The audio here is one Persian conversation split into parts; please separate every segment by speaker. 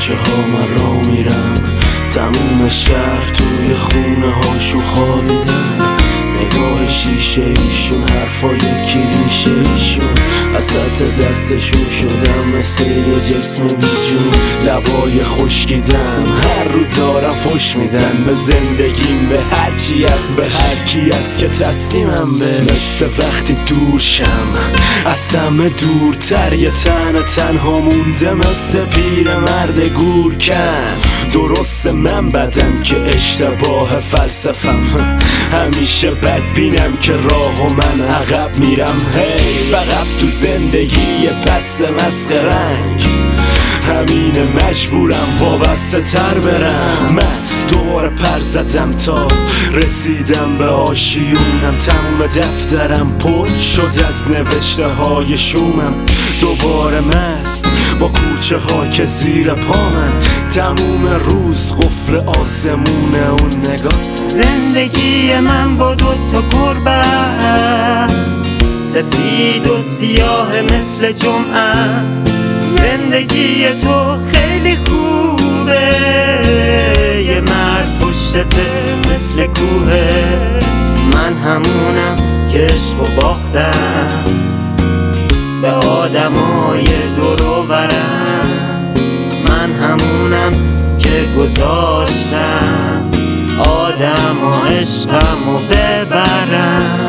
Speaker 1: کوچه ها من را میرم، تموم شهر توی خونه هاشون خوابیدن. نگاه شیشه ایشون، حرفای کلیشه ایشون، وسط دستشون شدم مثل یه جسم بیجون. لبای خشکیدم هر رو دارم فش میدن به زندگیم، به هرچی است، به هر کی است که تسلیمم به. مثل وقتی دور شم از همه دورتر، یه تنها مونده مثل پیر مرد گورکن. درسته من بدم که اشتباه فلسفم، همیشه بدبینم که راهو من عقب میرم. هی فقط تو زندگی پس مسخ رنگ، همینه مجبورم وابسته تر برم. من دوباره پر زدم تا رسیدم به آشیونم، تموم دفترم پر شد از نوشته های شومم. دوباره مست با کوچه ها که زیر پامن، تموم روز قفل آسمونه اون نگات.
Speaker 2: زندگی من با دوتا گربه است، سفید و سیاه مثل جمعه است. زندگی تو خیلی خوبه، یه مرد پشتته مثل کوهه. من همونم که عشق و باختم به آدمای دور و برم. من همونم که گذاشتم آدم و عشقم و ببرم.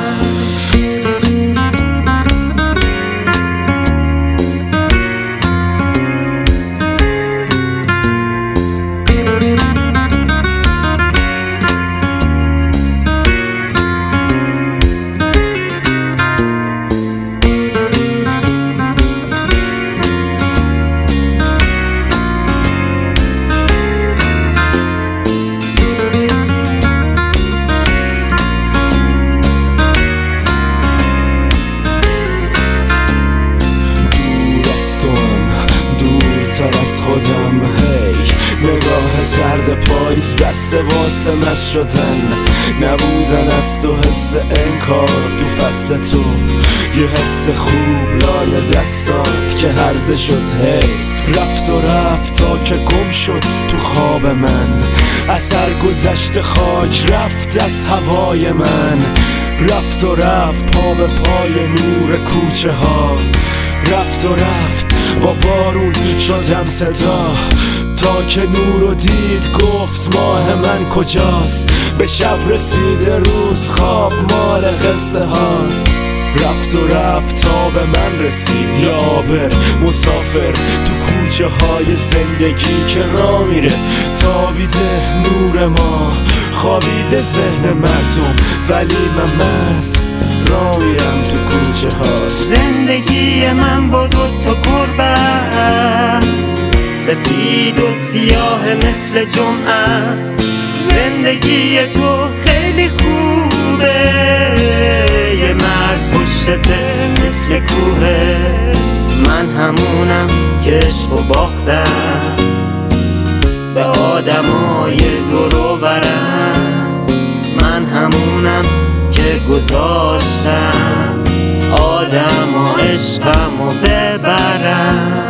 Speaker 1: دورتر از خودم، هی نگاه سرد پاییز بسته واسه مست شدن. نبودن از تو حس انکار تو فصل تو، یه حس خوب لای دستات که هرزه شد. هی رفت و رفت تا که گم شد تو خواب من، اثر گذشت خاک رفت از هوای من. رفت و رفت پا به پای نور کوچه ها، رفت و رفت با بارون شدم صدا. تا که نور رو دید گفت ماه من کجاست، به شب رسیده روز خواب مال قصه هاست. رفت و رفت تا به من رسید یا عابر مسافر تو کوچه های زندگی که راه میره. تابیده نور ما، خوابیده ذهن مردم، ولی من مست راه میرم تو کوچه ها.
Speaker 2: زندگی من با دوتا گربه است، سفید و سیاه مثل جمعه است. زندگی تو خیلی خوبه، یه مرد پشتته مثل کوهه. من همونم که عشق و باختم به آدمای دور و برم. من همونم که گذاشتم آدم و عشقم و ببرم.